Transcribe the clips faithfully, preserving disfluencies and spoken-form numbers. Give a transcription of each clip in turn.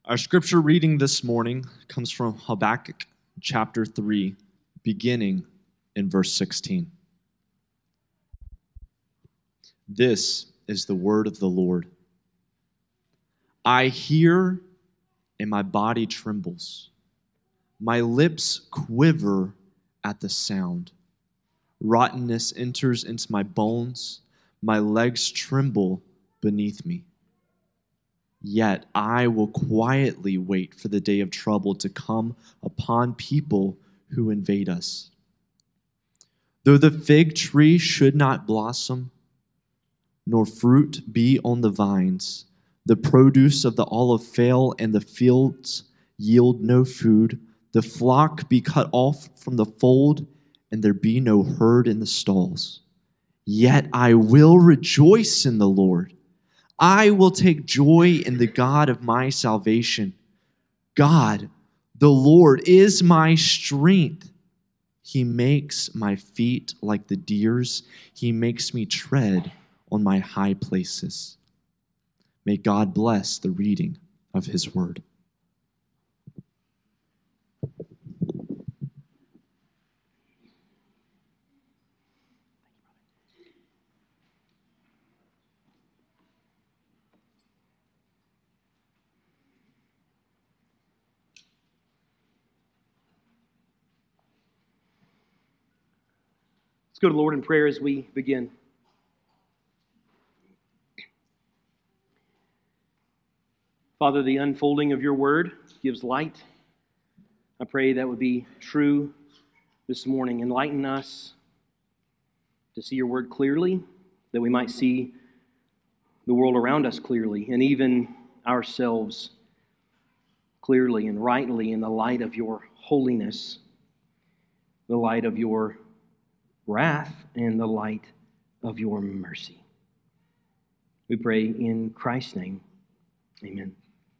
Our scripture reading this morning comes from Habakkuk chapter three, beginning in verse sixteen. This is the word of the Lord. I hear, and my body trembles. My lips quiver at the sound. Rottenness enters into my bones. My legs tremble beneath me. Yet I will quietly wait for the day of trouble to come upon people who invade us. Though the fig tree should not blossom, nor fruit be on the vines, the produce of the olive fail, and the fields yield no food, the flock be cut off from the fold, and there be no herd in the stalls. Yet I will rejoice in the Lord. I will take joy in the God of my salvation. God, the Lord, is my strength. He makes my feet like the deer's. He makes me tread on my high places. May God bless the reading of his word. Let's go to the Lord in prayer as we begin. Father, the unfolding of your word gives light. I pray that would be true this morning. Enlighten us to see your word clearly, that we might see the world around us clearly, and even ourselves clearly and rightly in the light of your holiness, the light of your wrath, and the light of your mercy. We pray in Christ's name. Amen.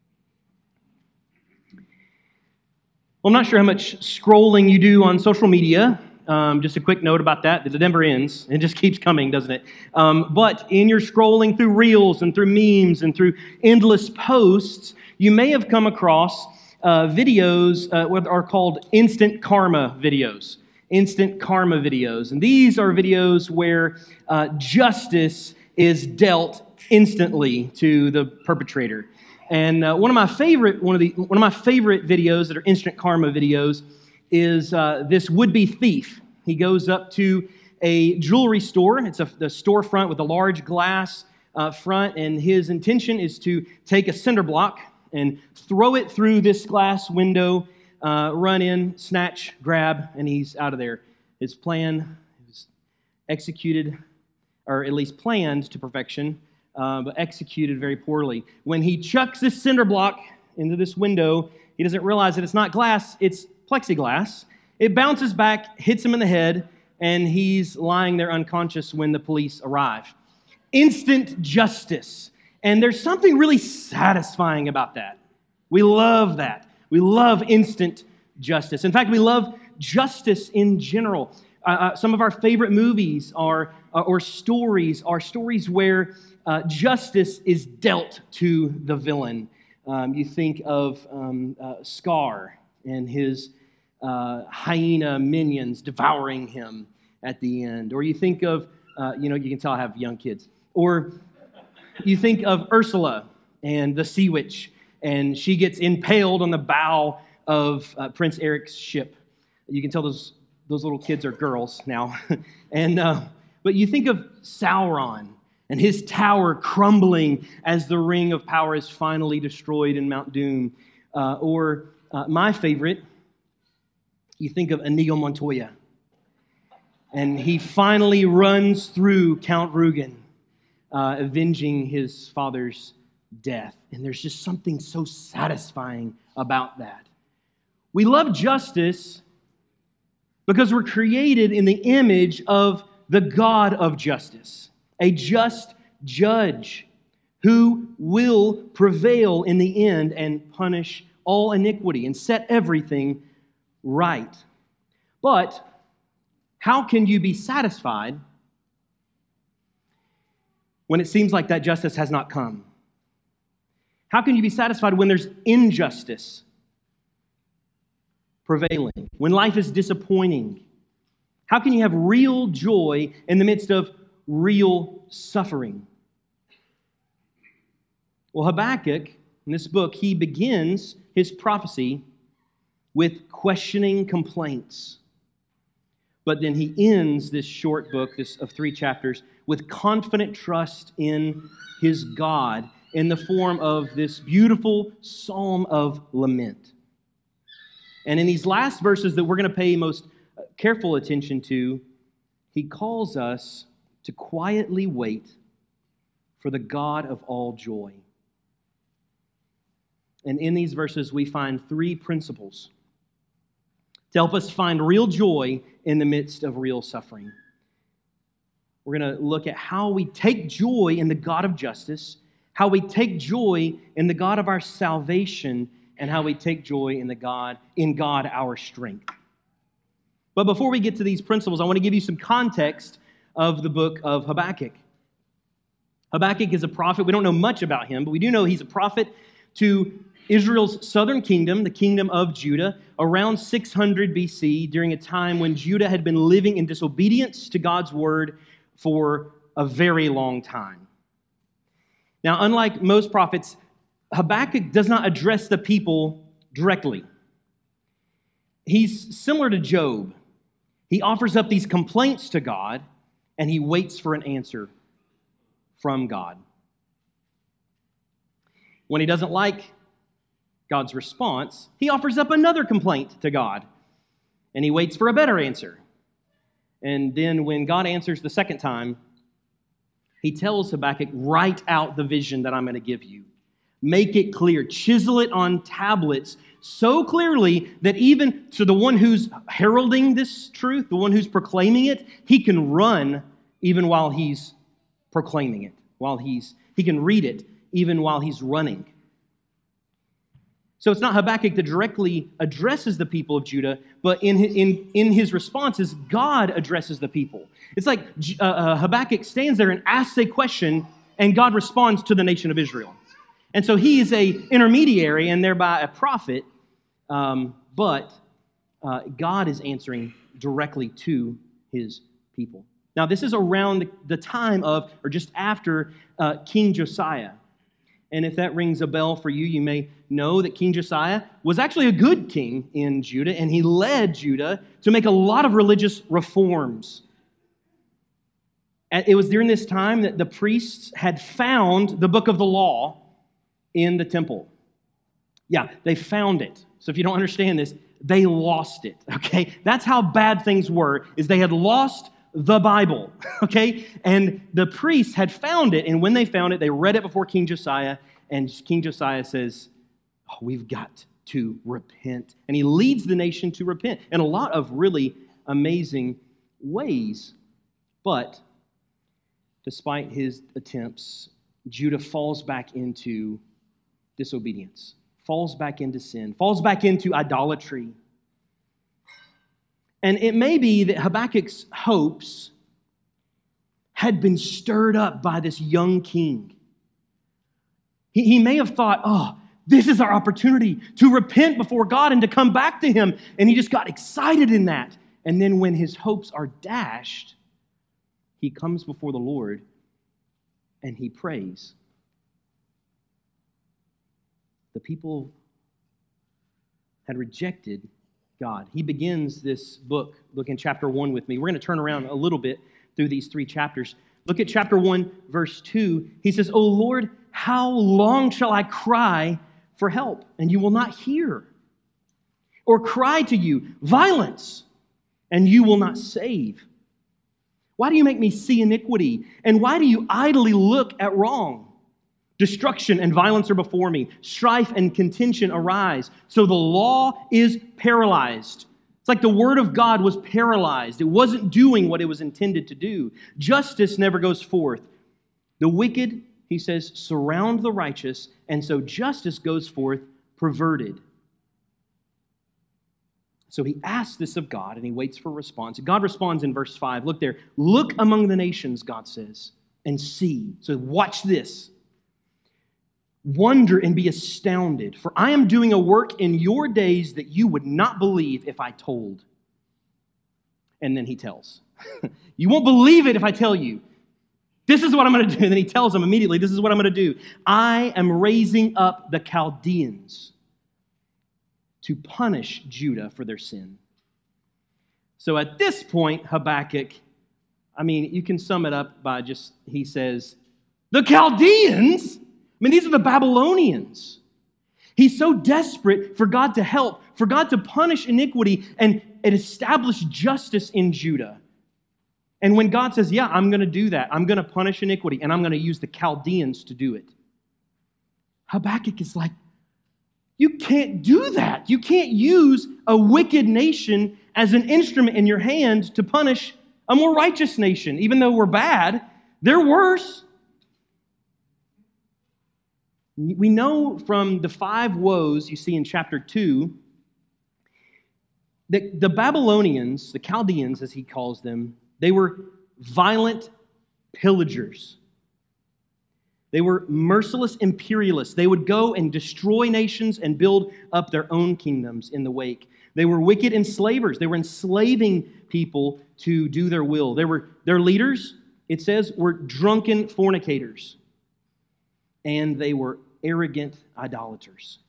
Well, I'm not sure how much scrolling you do on social media. Um, just a quick note about that, that it never ends. It just keeps coming, doesn't it? Um, but in your scrolling through reels and through memes and through endless posts, you may have come across uh, videos uh, what are called instant karma videos. Instant karma videos. And these are videos where uh, justice is dealt instantly to the perpetrator. And uh, one of my favorite one of the one of my favorite videos that are instant karma videos is uh, this would-be thief. He goes up to a jewelry store. It's a the storefront with a large glass uh, front, and his intention is to take a cinder block and throw it through this glass window. Uh, run in, snatch, grab, and he's out of there. His plan is executed, or at least planned to perfection, uh, but executed very poorly. When he chucks this cinder block into this window, he doesn't realize that it's not glass, it's plexiglass. It bounces back, hits him in the head, and he's lying there unconscious when the police arrive. Instant justice. And there's something really satisfying about that. We love that. We love instant justice. In fact, we love justice in general. Uh, uh, some of our favorite movies are, uh, or stories are stories where uh, justice is dealt to the villain. Um, you think of um, uh, Scar and his uh, hyena minions devouring him at the end. Or you think of, uh, you know, you can tell I have young kids. Or you think of Ursula and the Sea Witch, and she gets impaled on the bow of uh, Prince Eric's ship. You can tell those those little kids are girls now. and uh, But you think of Sauron and his tower crumbling as the ring of power is finally destroyed in Mount Doom. Uh, or uh, my favorite, you think of Inigo Montoya. And he finally runs through Count Rugen, uh, avenging his father's death. And there's just something so satisfying about that. We love justice because we're created in the image of the God of justice, a just judge who will prevail in the end and punish all iniquity and set everything right. But how can you be satisfied when it seems like that justice has not come? How can you be satisfied when there's injustice prevailing, when life is disappointing? How can you have real joy in the midst of real suffering? Well, Habakkuk, in this book, he begins his prophecy with questioning complaints. But then he ends this short book, this of three chapters, with confident trust in his God in the form of this beautiful psalm of lament. And in these last verses that we're going to pay most careful attention to, he calls us to quietly wait for the God of all joy. And in these verses, we find three principles to help us find real joy in the midst of real suffering. We're going to look at how we take joy in the God of justice, how we take joy in the God of our salvation, and how we take joy in the God, in God our strength. But before we get to these principles, I want to give you some context of the book of Habakkuk. Habakkuk is a prophet. We don't know much about him, but we do know he's a prophet to Israel's southern kingdom, the kingdom of Judah, around six hundred B C, during a time when Judah had been living in disobedience to God's word for a very long time. Now, unlike most prophets, Habakkuk does not address the people directly. He's similar to Job. He offers up these complaints to God, and he waits for an answer from God. When he doesn't like God's response, he offers up another complaint to God, and he waits for a better answer. And then when God answers the second time, he tells Habakkuk, write out the vision that I'm going to give you. Make it clear. Chisel it on tablets so clearly that even to the one who's heralding this truth, the one who's proclaiming it, he can run even while he's proclaiming it, while he's he can read it even while he's running. So it's not Habakkuk that directly addresses the people of Judah, but in his, in, in his responses, God addresses the people. It's like uh, uh, Habakkuk stands there and asks a question, and God responds to the nation of Israel. And so he is a intermediary and thereby a prophet, um, but uh, God is answering directly to his people. Now, this is around the, the time of, or just after uh, King Josiah. And if that rings a bell for you, you may know that King Josiah was actually a good king in Judah, and he led Judah to make a lot of religious reforms. And it was during this time that the priests had found the book of the law in the temple. Yeah, they found it. So if you don't understand this, they lost it, okay? That's how bad things were, is they had lost the Bible, okay? And the priests had found it, and when they found it, they read it before King Josiah, and King Josiah says, oh, we've got to repent. And he leads the nation to repent in a lot of really amazing ways. But despite his attempts, Judah falls back into disobedience, falls back into sin, falls back into idolatry. And it may be that Habakkuk's hopes had been stirred up by this young king. He, he may have thought, oh, this is our opportunity to repent before God and to come back to him. And he just got excited in that. And then when his hopes are dashed, he comes before the Lord and he prays. The people had rejected God. He begins this book. Look in chapter one with me. We're going to turn around a little bit through these three chapters. Look at chapter one, verse two. He says, O Lord, how long shall I cry for help, and you will not hear? Or cry to you, violence, and you will not save? Why do you make me see iniquity? And why do you idly look at wrong? Destruction and violence are before me. Strife and contention arise. So the law is paralyzed. It's like the word of God was paralyzed. It wasn't doing what it was intended to do. Justice never goes forth. The wicked, he says, surround the righteous, and so justice goes forth perverted. So he asks this of God, and he waits for a response. God responds in verse five. Look there. Look among the nations, God says, and see. So watch this. Wonder and be astounded, for I am doing a work in your days that you would not believe if I told. And then he tells. You won't believe it if I tell you. This is what I'm going to do. And then he tells them immediately, this is what I'm going to do. I am raising up the Chaldeans to punish Judah for their sin. So at this point, Habakkuk, I mean, you can sum it up by just, he says, the Chaldeans? I mean, these are the Babylonians. He's so desperate for God to help, for God to punish iniquity and, and establish justice in Judah. And when God says, yeah, I'm going to do that, I'm going to punish iniquity, and I'm going to use the Chaldeans to do it, Habakkuk is like, you can't do that. You can't use a wicked nation as an instrument in your hand to punish a more righteous nation. Even though we're bad, they're worse. We know from the five woes you see in chapter two that the Babylonians, the Chaldeans as he calls them, they were violent pillagers. They were merciless imperialists. They would go and destroy nations and build up their own kingdoms in the wake. They were wicked enslavers. They were enslaving people to do their will. They were, their leaders, it says, were drunken fornicators. And they were arrogant idolaters.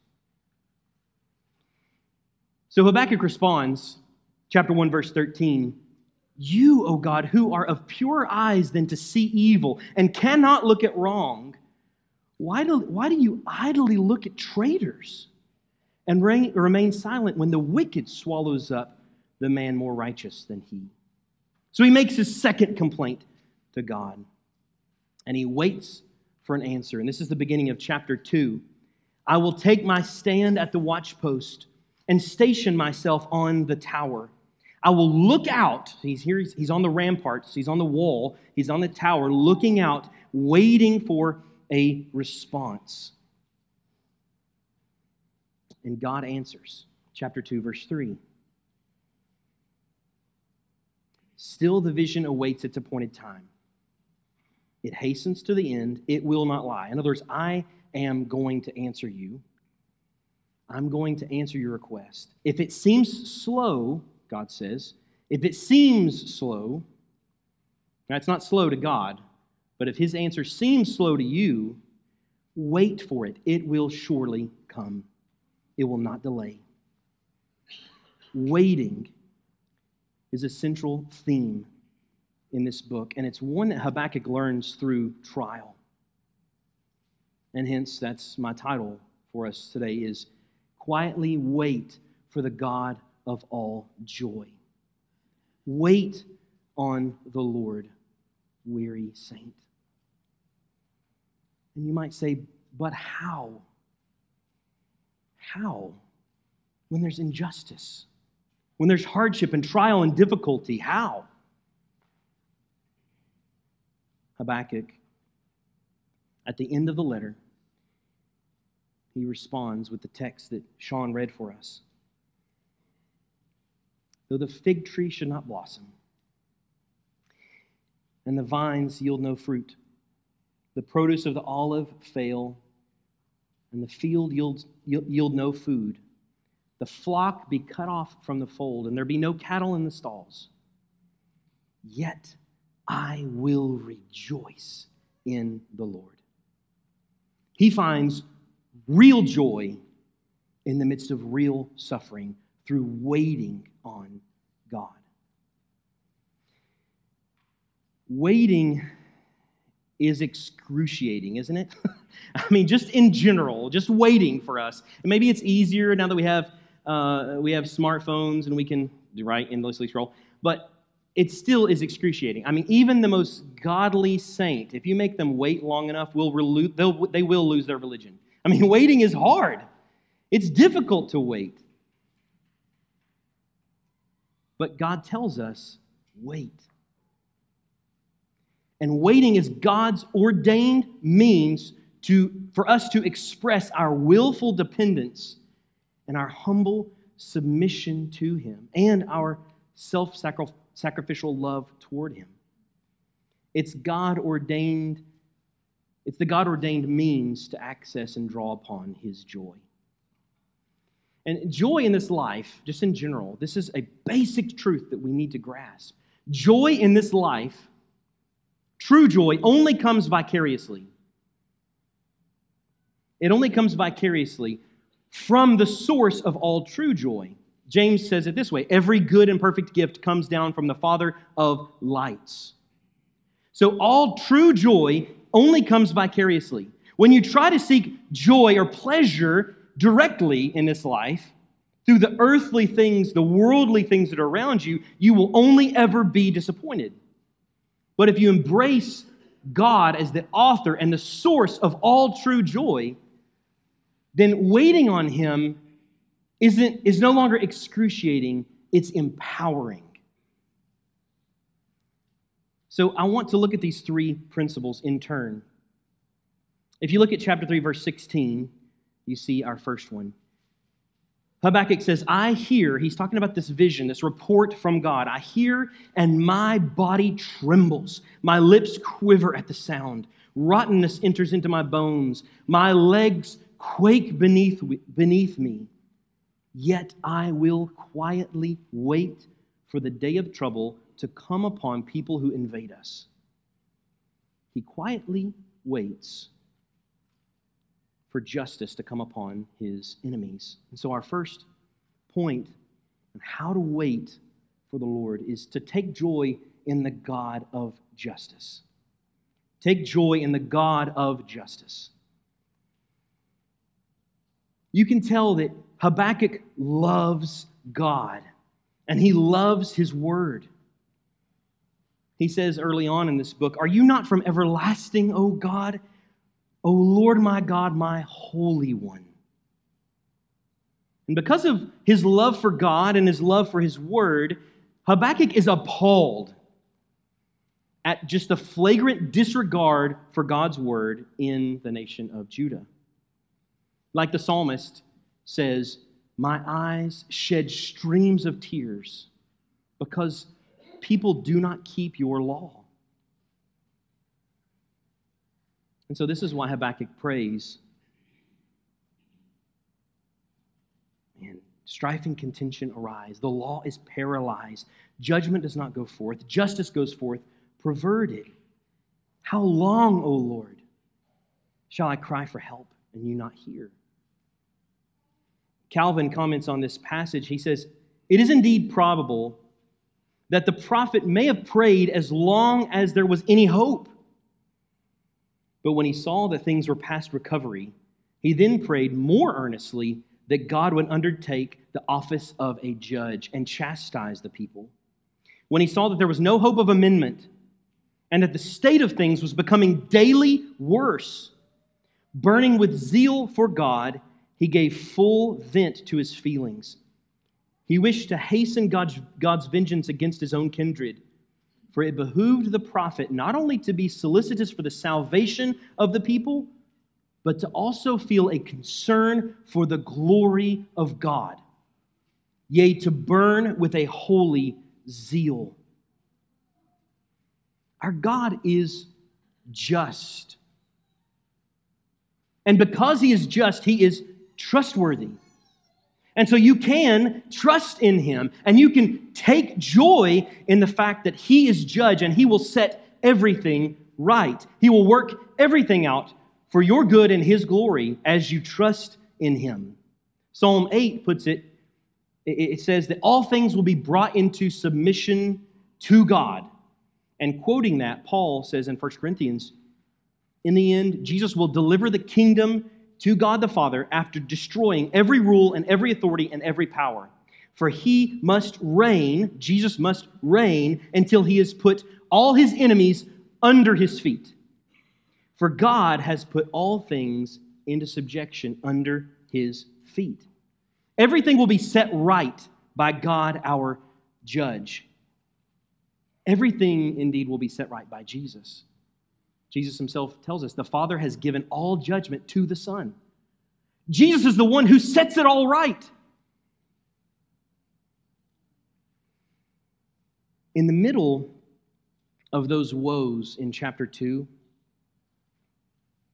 So Habakkuk responds, chapter one, verse thirteen, you, O God, who are of purer eyes than to see evil and cannot look at wrong, why do, why do you idly look at traitors and reign, remain silent when the wicked swallows up the man more righteous than he? So he makes his second complaint to God, and he waits for an answer. And this is the beginning of chapter two. I will take my stand at the watchpost and station myself on the tower. I will look out. He's here, he's on the ramparts, he's on the wall, he's on the tower, looking out, waiting for a response. And God answers. Chapter two, verse three. Still the vision awaits its appointed time. It hastens to the end. It will not lie. In other words, I am going to answer you. I'm going to answer your request. If it seems slow, God says, if it seems slow, that's not slow to God, but if his answer seems slow to you, wait for it. It will surely come. It will not delay. Waiting is a central theme in this book, and it's one that Habakkuk learns through trial. And hence, that's my title for us today is Quietly Wait for the God of all joy. Wait on the Lord, weary saint. And you might say, but how? How? When there's injustice, when there's hardship and trial and difficulty, how? Habakkuk, at the end of the letter, he responds with the text that Sean read for us. Though the fig tree should not blossom, and the vines yield no fruit, the produce of the olive fail, and the field yields, yield no food, the flock be cut off from the fold, and there be no cattle in the stalls, yet I will rejoice in the Lord. He finds real joy in the midst of real suffering through waiting on God. Waiting is excruciating, isn't it? I mean, just in general, just waiting for us. And maybe it's easier now that we have uh, we have smartphones and we can right endlessly scroll, but it still is excruciating. I mean, even the most godly saint, if you make them wait long enough, will relu- they'll, they will lose their religion. I mean, waiting is hard. It's difficult to wait. But God tells us, wait. And waiting is God's ordained means to, for us to express our willful dependence and our humble submission to Him and our self-sacrificial love toward Him. It's God-ordained, It's the God-ordained means to access and draw upon his joy. And joy in this life, just in general, this is a basic truth that we need to grasp. Joy in this life, true joy, only comes vicariously. It only comes vicariously from the source of all true joy. James says it this way: every good and perfect gift comes down from the Father of lights. So all true joy only comes vicariously. When you try to seek joy or pleasure directly in this life, through the earthly things, the worldly things that are around you, you will only ever be disappointed. But if you embrace God as the author and the source of all true joy, then waiting on Him isn't, is no longer excruciating, it's empowering. So I want to look at these three principles in turn. If you look at chapter three, verse sixteen, you see our first one. Habakkuk says, I hear, he's talking about this vision, this report from God. I hear and my body trembles. My lips quiver at the sound. Rottenness enters into my bones. My legs quake beneath, beneath me. Yet I will quietly wait for the day of trouble to come upon people who invade us. He quietly waits for justice to come upon his enemies. And so our first point on how to wait for the Lord is to take joy in the God of justice. Take joy in the God of justice. You can tell that Habakkuk loves God, and he loves his word. He says early on in this book, are you not from everlasting, O God? O Lord my God, my Holy One. And because of his love for God and his love for his word, Habakkuk is appalled at just the flagrant disregard for God's word in the nation of Judah. Like the psalmist says, my eyes shed streams of tears because people do not keep your law. And so this is why Habakkuk prays. Man, strife and contention arise. The law is paralyzed. Judgment does not go forth. Justice goes forth perverted. How long, O Lord, shall I cry for help and you not hear? Calvin comments on this passage. He says, it is indeed probable that the prophet may have prayed as long as there was any hope. But when he saw that things were past recovery, he then prayed more earnestly that God would undertake the office of a judge and chastise the people. When he saw that there was no hope of amendment and that the state of things was becoming daily worse, burning with zeal for God, he gave full vent to his feelings. He wished to hasten God's, God's vengeance against his own kindred. For it behooved the prophet not only to be solicitous for the salvation of the people, but to also feel a concern for the glory of God, yea, to burn with a holy zeal. Our God is just. And because he is just, he is trustworthy. And so you can trust in him, and you can take joy in the fact that he is judge and he will set everything right. He will work everything out for your good and his glory as you trust in him. Psalm eight puts it, it says that all things will be brought into submission to God. And quoting that, Paul says in First Corinthians, in the end, Jesus will deliver the kingdom to God the Father after destroying every rule and every authority and every power. For he must reign, Jesus must reign until he has put all his enemies under his feet. For God has put all things into subjection under his feet. Everything will be set right by God, our judge. Everything indeed will be set right by Jesus. Jesus himself tells us the Father has given all judgment to the Son. Jesus is the one who sets it all right. In the middle of those woes in chapter two,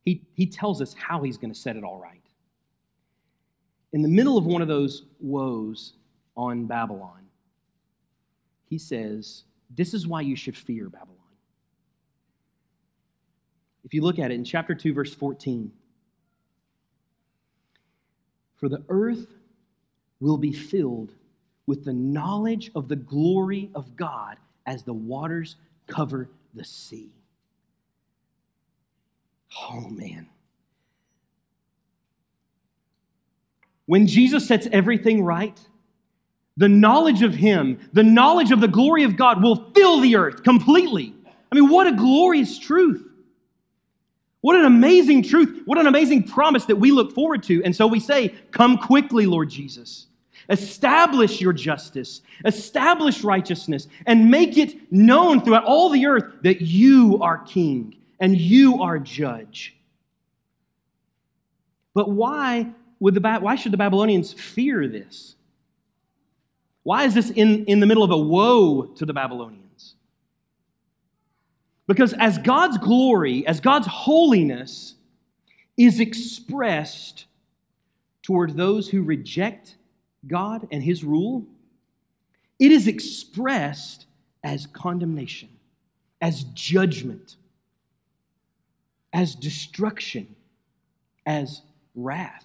he, he tells us how he's going to set it all right. In the middle of one of those woes on Babylon, he says, this is why you should fear Babylon. If you look at it in chapter two, verse fourteen, for the earth will be filled with the knowledge of the glory of God as the waters cover the sea. Oh, man. When Jesus sets everything right, the knowledge of Him, the knowledge of the glory of God will fill the earth completely. I mean, what a glorious truth. What an amazing truth. What an amazing promise that we look forward to. And so we say, come quickly, Lord Jesus. Establish your justice, establish righteousness, and make it known throughout all the earth that you are king and you are judge. But why would the why should the Babylonians fear this? Why is this in, in the middle of a woe to the Babylonians? Because as God's glory, as God's holiness is expressed toward those who reject God and His rule, it is expressed as condemnation, as judgment, as destruction, as wrath.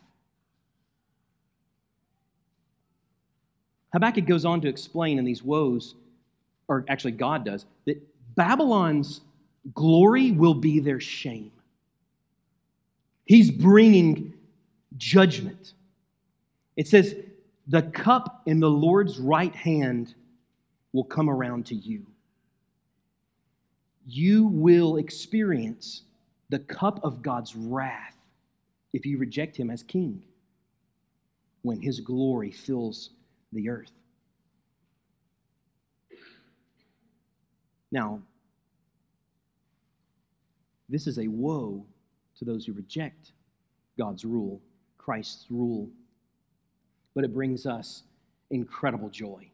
Habakkuk goes on to explain in these woes, or actually God does, that Babylon's glory will be their shame. He's bringing judgment. It says, the cup in the Lord's right hand will come around to you. You will experience the cup of God's wrath if you reject Him as king when His glory fills the earth. Now, this is a woe to those who reject God's rule, Christ's rule. But it brings us incredible joy.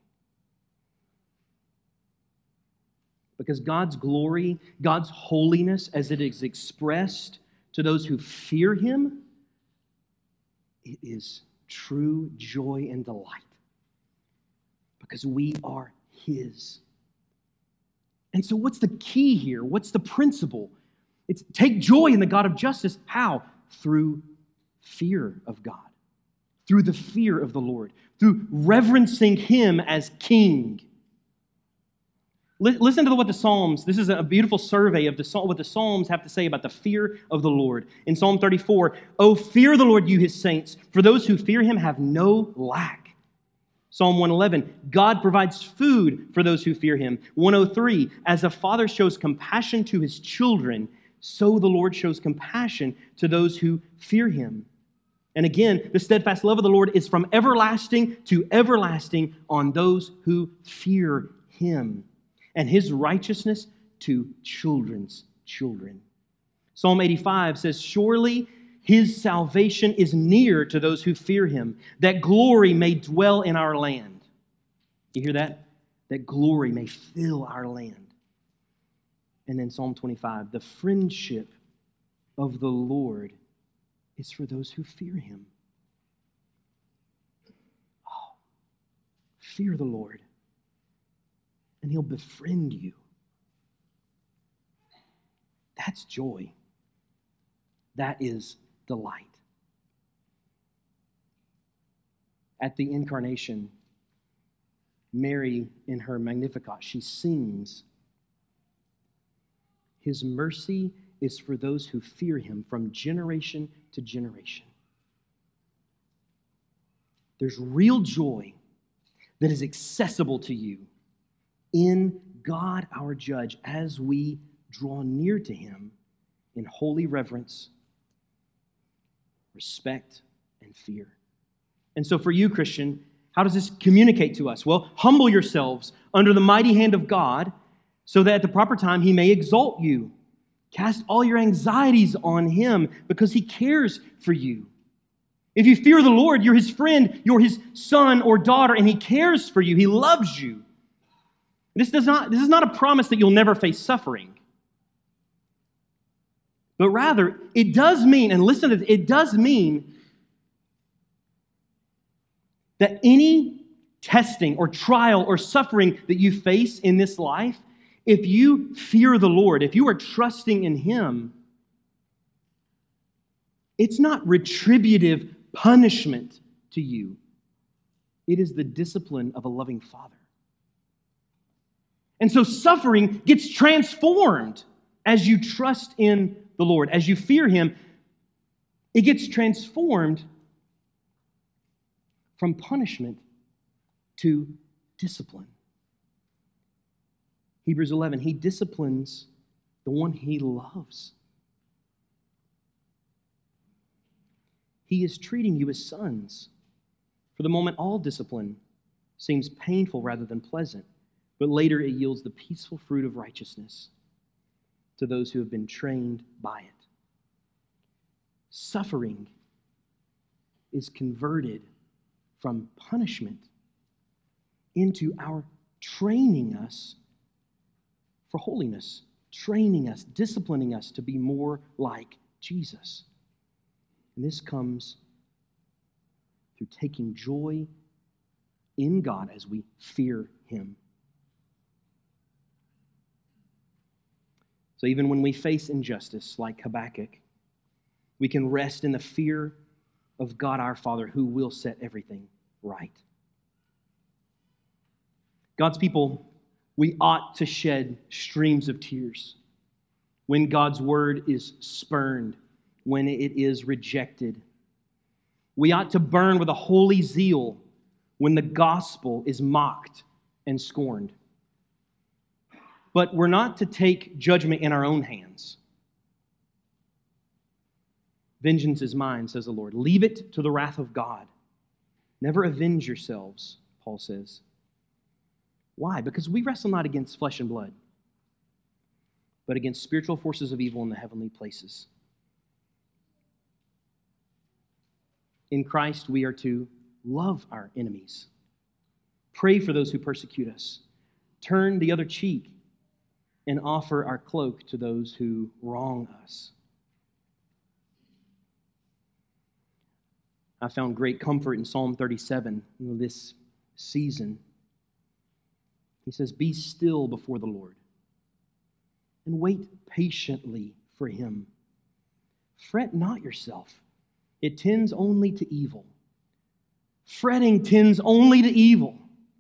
Because God's glory, God's holiness, as it is expressed to those who fear Him, it is true joy and delight. Because we are His. And so what's the key here? What's the principle? It's take joy in the God of justice. How? Through fear of God. Through the fear of the Lord. Through reverencing Him as King. Listen to what the Psalms, this is a beautiful survey of the, what the Psalms have to say about the fear of the Lord. In Psalm thirty-four, "Oh, fear the Lord, you His saints, for those who fear Him have no lack." Psalm one eleven, "God provides food for those who fear Him." one oh three, "As a father shows compassion to his children, so the Lord shows compassion to those who fear Him." And again, the steadfast love of the Lord is from everlasting to everlasting on those who fear Him, and His righteousness to children's children. Psalm eighty-five says, "Surely His salvation is near to those who fear Him, that glory may dwell in our land." You hear that? That glory may fill our land. And then Psalm twenty-five, "The friendship of the Lord is for those who fear Him." Oh, fear the Lord, and He'll befriend you. That's joy. That is delight. At the incarnation, Mary, in her Magnificat, she sings, "His mercy is for those who fear Him from generation to generation." There's real joy that is accessible to you in God our judge as we draw near to Him in holy reverence, respect, and fear. And so for you, Christian, how does this communicate to us? Well, humble yourselves under the mighty hand of God so that at the proper time He may exalt you. Cast all your anxieties on Him because He cares for you. If you fear the Lord, you're His friend, you're His son or daughter, and He cares for you. He loves you. This does not, this is not a promise that you'll never face suffering. But rather, it does mean, and listen to this, it does mean that any testing or trial or suffering that you face in this life, if you fear the Lord, if you are trusting in Him, it's not retributive punishment to you. It is the discipline of a loving Father. And so suffering gets transformed as you trust in the Lord. As you fear Him, it gets transformed from punishment to discipline. Hebrews eleven, He disciplines the one He loves. He is treating you as sons. For the moment, all discipline seems painful rather than pleasant, but later it yields the peaceful fruit of righteousness to those who have been trained by it. Suffering is converted from punishment into our training us for holiness, training us, disciplining us to be more like Jesus. And this comes through taking joy in God as we fear Him. So even when we face injustice like Habakkuk, we can rest in the fear of God our Father who will set everything right. God's people, we ought to shed streams of tears when God's word is spurned, when it is rejected. We ought to burn with a holy zeal when the gospel is mocked and scorned. But we're not to take judgment in our own hands. Vengeance is mine, says the Lord. Leave it to the wrath of God. Never avenge yourselves, Paul says. Why? Because we wrestle not against flesh and blood, but against spiritual forces of evil in the heavenly places. In Christ, we are to love our enemies, pray for those who persecute us, turn the other cheek, and offer our cloak to those who wrong us. I found great comfort in Psalm thirty-seven in this season. He says, "Be still before the Lord and wait patiently for Him. Fret not yourself. It tends only to evil. Fretting tends only to evil.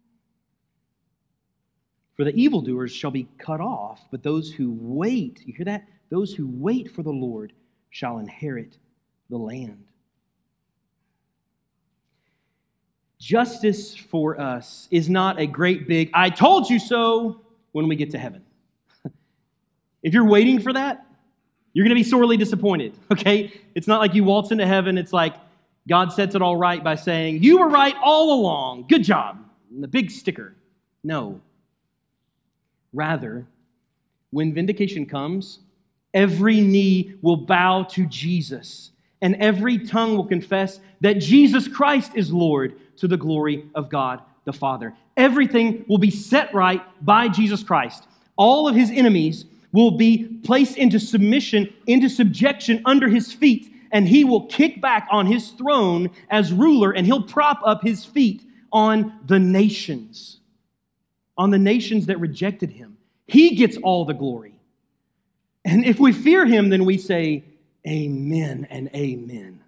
For the evildoers shall be cut off, but those who wait," you hear that? "Those who wait for the Lord shall inherit the land." Justice for us is not a great big, "I told you so," when we get to heaven. If you're waiting for that, you're going to be sorely disappointed, okay? It's not like you waltz into heaven. It's like God sets it all right by saying, "You were right all along. Good job." And the big sticker. No. Rather, when vindication comes, every knee will bow to Jesus, and every tongue will confess that Jesus Christ is Lord, to the glory of God the Father. Everything will be set right by Jesus Christ. All of His enemies will be placed into submission, into subjection under His feet, and He will kick back on His throne as ruler, and He'll prop up His feet on the nations, on the nations that rejected Him. He gets all the glory. And if we fear Him, then we say, amen and amen.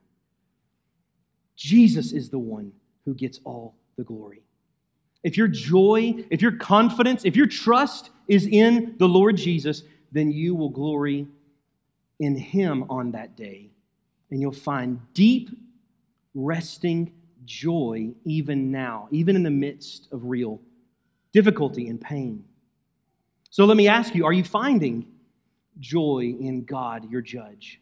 Jesus is the one who gets all the glory. If your joy, if your confidence, if your trust is in the Lord Jesus, then you will glory in Him on that day. And you'll find deep, resting joy even now, even in the midst of real difficulty and pain. So let me ask you, are you finding joy in God, your judge?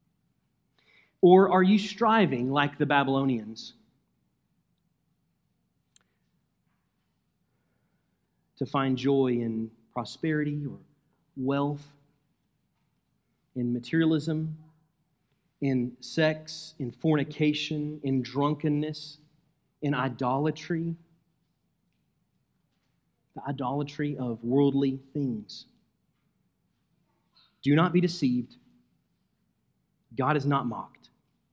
Or are you striving like the Babylonians to find joy in prosperity or wealth, in materialism, in sex, in fornication, in drunkenness, in idolatry? The idolatry of worldly things. Do not be deceived. God is not mocked.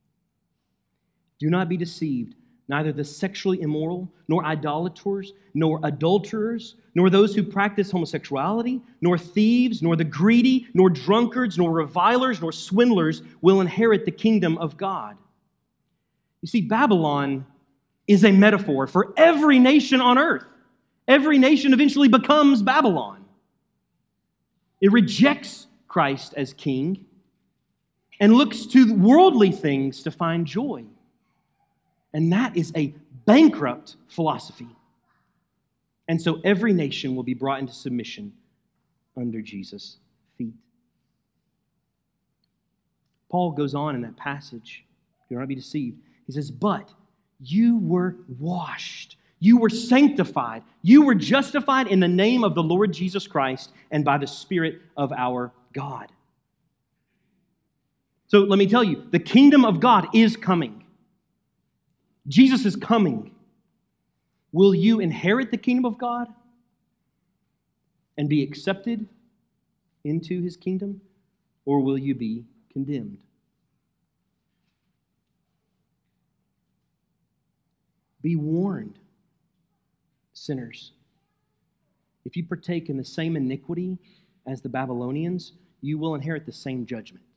Do not be deceived. Neither the sexually immoral, nor idolaters, nor adulterers, nor those who practice homosexuality, nor thieves, nor the greedy, nor drunkards, nor revilers, nor swindlers will inherit the kingdom of God. You see, Babylon is a metaphor for every nation on earth. Every nation eventually becomes Babylon. It rejects Christ as king and looks to worldly things to find joy. And that is a bankrupt philosophy. And so every nation will be brought into submission under Jesus' feet. Paul goes on in that passage. Do not be deceived. He says, but you were washed. You were sanctified. You were justified in the name of the Lord Jesus Christ and by the Spirit of our God. So let me tell you, the kingdom of God is coming. Jesus is coming. Will you inherit the kingdom of God and be accepted into his kingdom, or will you be condemned? Be warned, sinners. If you partake in the same iniquity as the Babylonians, you will inherit the same judgment.